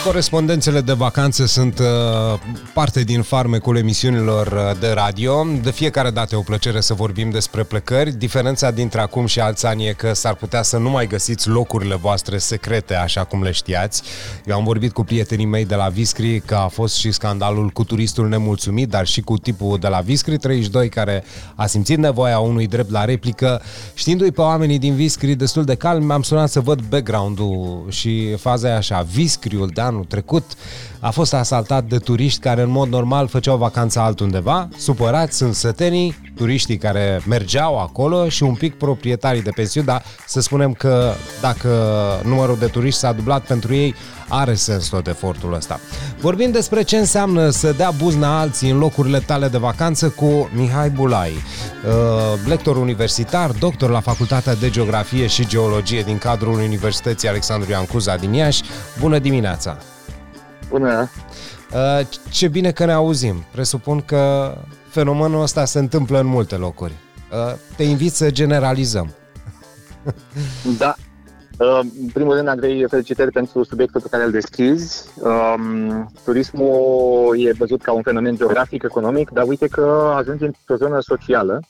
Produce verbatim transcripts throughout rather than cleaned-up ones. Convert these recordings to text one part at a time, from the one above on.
Corespondențele de vacanță sunt uh, parte din farmecul emisiunilor de radio. De fiecare dată e o plăcere să vorbim despre plecări. Diferența dintre acum și alți ani e că s-ar putea să nu mai găsiți locurile voastre secrete așa cum le știați. Eu am vorbit cu prietenii mei de la Viscri că a fost și scandalul cu turistul nemulțumit, dar și cu tipul de la Viscri treizeci și doi care a simțit nevoia unui drept la replică. Știindu-i pe oamenii din Viscri destul de calmi, m-am sunat să văd background-ul și faza e așa. Viscriul de anul trecut a fost asaltat de turiști care în mod normal făceau vacanța altundeva. Supărați sunt sătenii, turiștii care mergeau acolo și un pic proprietarii de pensiuni, dar să spunem că dacă numărul de turiști s-a dublat pentru ei, are sens tot efortul ăsta. Vorbim despre ce înseamnă să dea buzna alții în locurile tale de vacanță cu Mihai Bulai, lector universitar, doctor la Facultatea de Geografie și Geologie din cadrul Universității Alexandru Ioan Cuza din Iași. Bună dimineața! Bună! Ce bine că ne auzim. Presupun că fenomenul ăsta se întâmplă în multe locuri. Te invit să generalizăm. Da. În primul rând, Andrei, felicitări pentru subiectul pe care îl deschizi. Turismul e văzut ca un fenomen geografic, economic, dar uite că ajunge într-o zonă socială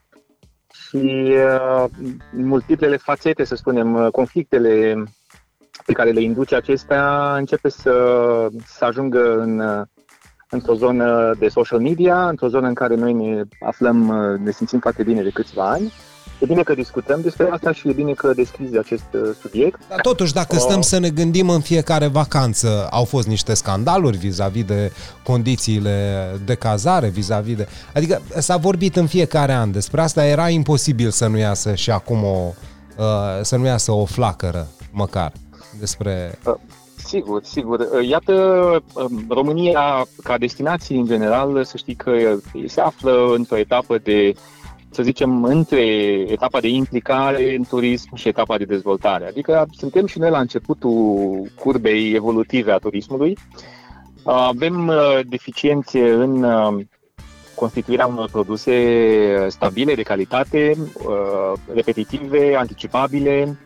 și multiplele fațete, să spunem, conflictele pe care le induce acestea începe să, să ajungă în, într-o zonă de social media, într-o zonă în care noi ne aflăm, ne simțim foarte bine de câțiva ani. E bine că discutăm despre asta și e bine că deschizi acest subiect. Dar totuși, dacă stăm să ne gândim în fiecare vacanță, au fost niște scandaluri vis-a-vis de condițiile de cazare, vis-a-vis de... Adică s-a vorbit în fiecare an despre asta, era imposibil să nu iasă și acum o, să nu iasă o flacără, măcar, despre... Sigur, sigur. Iată, România, ca destinație în general, să știi că se află într-o etapă de, să zicem, între etapa de implicare în turism și etapa de dezvoltare. Adică suntem și noi la începutul curbei evolutive a turismului. Avem deficiențe în constituirea unor produse stabile, de calitate, repetitive, anticipabile,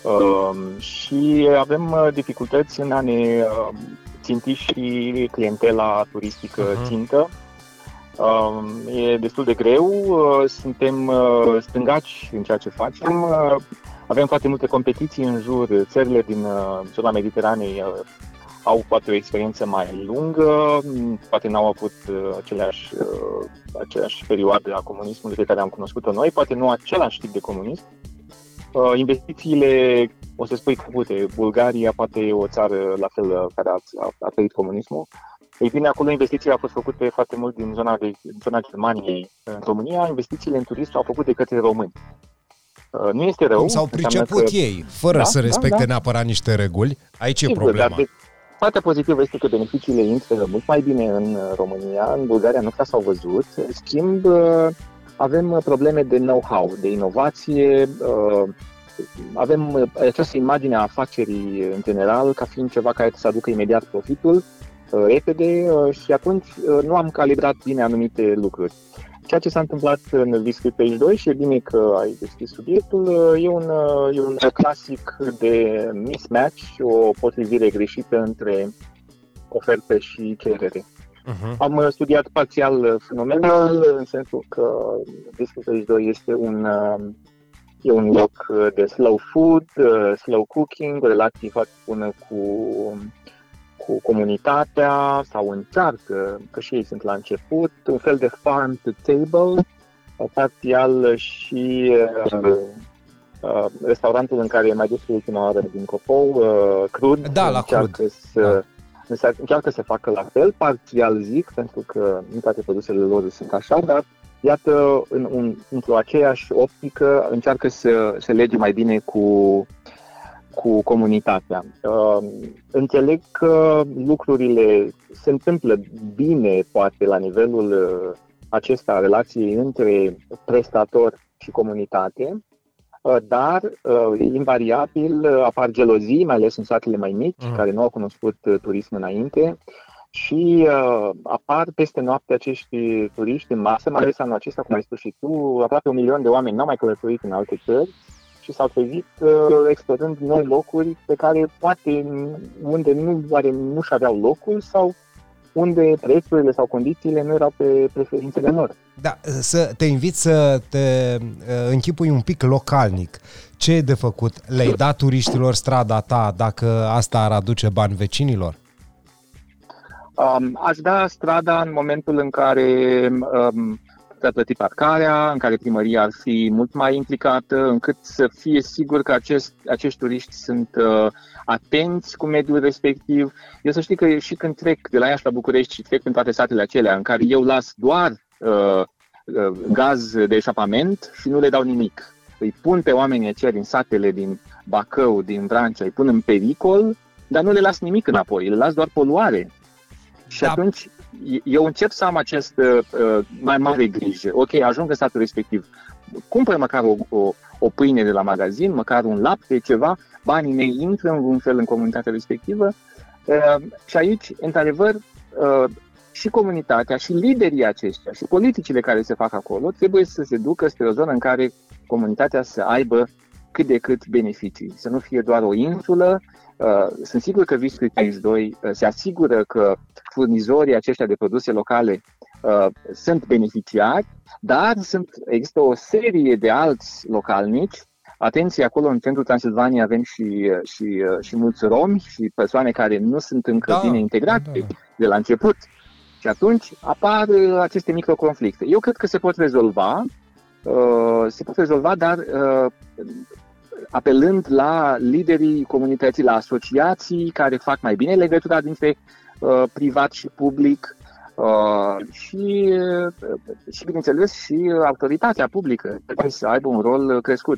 și avem dificultăți în a ne ținti și clientela turistică țintă. E destul de greu, suntem stângaci în ceea ce facem, avem foarte multe competiții în jur, țările din zona Mediteranei au poate o experiență mai lungă, poate n-au avut aceleași, aceleași perioade a comunismului pe care am cunoscut-o noi, poate nu același tip de comunism. Investițiile, o să spui căpute, Bulgaria poate e o țară la fel care a, a, a trăit comunismul. Ei bine, acolo investițiile au fost făcute foarte mult din zona, de, din zona Germaniei. În România, investițiile în turism au făcut de către români. Nu este rău. Cum s-au priceput că... ei, fără da, să respecte da, da. neapărat niște reguli. Aici Sigur, e problema. Dar de, partea pozitivă este că beneficiile intră mult mai bine în România. În Bulgaria nu prea s-au văzut. În schimb, avem probleme de know-how, de inovație, avem această imagine a afacerii în general ca fiind ceva care să aducă imediat profitul, repede, și atunci nu am calibrat bine anumite lucruri. Ceea ce s-a întâmplat în Viscri treizeci și doi, și e bine că ai deschis subiectul, e un, e un clasic de mismatch, o potrivire greșită între ofertă și cerere. Uh-huh. Am studiat parțial fenomenul, în sensul că Viscri treizeci și doi este un, e un loc de slow food, slow cooking, o relație foarte bună cu, cu comunitatea, sau încearcă, că și ei sunt la început, un fel de farm to table, parțial și uh, uh, restaurantul în care mai dus ultima oară din Copou, uh, crud, da, la crud. Să, da. Încearcă să facă la fel, parțial zic, pentru că nu toate produsele lor sunt așa, dar iată, în, în, într-o aceeași optică, încearcă să se lege mai bine cu, cu comunitatea. Uh, înțeleg că lucrurile se întâmplă bine, poate, la nivelul uh, acesta, relației între prestator și comunitate, dar invariabil apar gelozii, mai ales în satele mai mici, mm. care nu au cunoscut turism înainte, și apar peste noapte acești turiști în masă, mai ales anul acesta, cum ai spus și tu, aproape un milion de oameni n-au mai călătorit în alte țări și s-au trezit uh, explorând noi locuri pe care poate unde nu, oare nu și aveau locul sau unde prețurile sau condițiile nu erau pe preferințele lor. Da, să te invit să te închipui un pic localnic. Ce e de făcut? Le-ai dat turiștilor strada ta dacă asta ar aduce bani vecinilor? Um, aș da strada în momentul în care um, putea plăti parcarea, în care primăria ar fi mult mai implicată, încât să fie sigur că acest, acești turiști sunt uh, atenți cu mediul respectiv. Eu să știi că și când trec de la Iași la București și trec prin toate satele acelea în care eu las doar uh, uh, gaz de eșapament și nu le dau nimic. Îi pun pe oamenii aceia din satele din Bacău, din Vrancea, îi pun în pericol, dar nu le las nimic înapoi, le las doar poluare. Și da. Atunci eu încep să am acest uh, mai mare grijă. Ok, ajung în satul respectiv, cumpăr măcar o, o, o pâine de la magazin, măcar un lapte, ceva, banii mei intră în un fel în comunitatea respectivă uh, și aici, într-adevăr, uh, și comunitatea, și liderii aceștia, și politicile care se fac acolo trebuie să se ducă spre o zonă în care comunitatea să aibă cât de cât beneficii, să nu fie doar o insulă. Uh, sunt sigur că Visul treizeci și doi uh, se asigură că furnizorii aceștia de produse locale uh, sunt beneficiari, dar sunt, există o serie de alți localnici. Atenție, acolo în centrul Transilvaniei avem și, și, și mulți romi și persoane care nu sunt încă da, bine integrate da, da. de la început. Și atunci apar uh, aceste microconflicte. Eu cred că se pot rezolva, uh, se pot rezolva, dar uh, apelând la liderii comunității, la asociații care fac mai bine legătura dintre uh, privat și public uh, și, uh, și, bineînțeles, și autoritatea publică trebuie să aibă un rol crescut.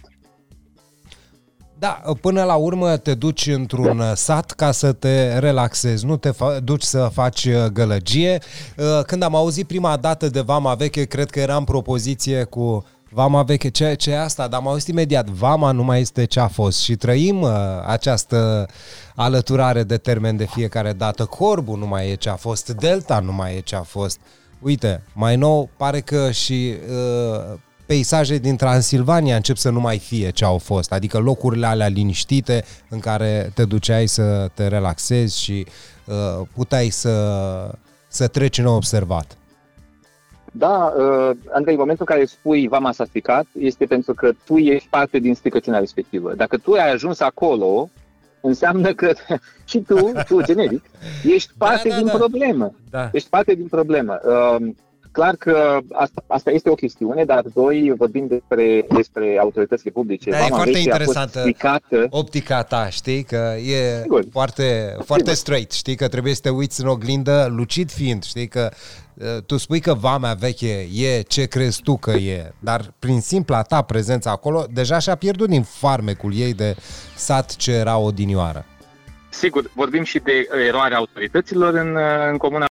Da, până la urmă te duci într-un sat ca să te relaxezi, nu te fa- duci să faci gălăgie. Când am auzit prima dată de Vama Veche, cred că era în propoziție cu Vama Veche, ce, ce e asta? Dar am auzit imediat, Vama nu mai este ce a fost și trăim uh, această alăturare de termeni de fiecare dată. Corbu nu mai e ce a fost, Delta nu mai e ce a fost. Uite, mai nou pare că și uh, peisaje din Transilvania încep să nu mai fie ce au fost, adică locurile alea liniștite în care te duceai să te relaxezi și uh, puteai să, să treci neobservat. Da, uh, Andrei, în momentul în care spui Vama s-a stricat, este pentru că tu ești parte din stricăciunea respectivă. Dacă tu ai ajuns acolo, înseamnă că și tu, tu generic, ești parte da, da, din da. problemă. Da. Ești parte din problemă. Uh, clar că asta, asta este o chestiune, dar doi, vorbim despre, despre autoritățile publice. Da, Vama e foarte Veche interesantă stricată. Optica ta, știi, că e Sigur. foarte, foarte straight, știi, că trebuie să te uiți în oglindă, lucid fiind, știi, că tu spui că Vama Veche e ce crezi tu că e, dar prin simpla ta prezență acolo, deja și-a pierdut din farmecul ei de sat ce era odinioară. Sigur, vorbim și de eroarea autorităților în, în comuna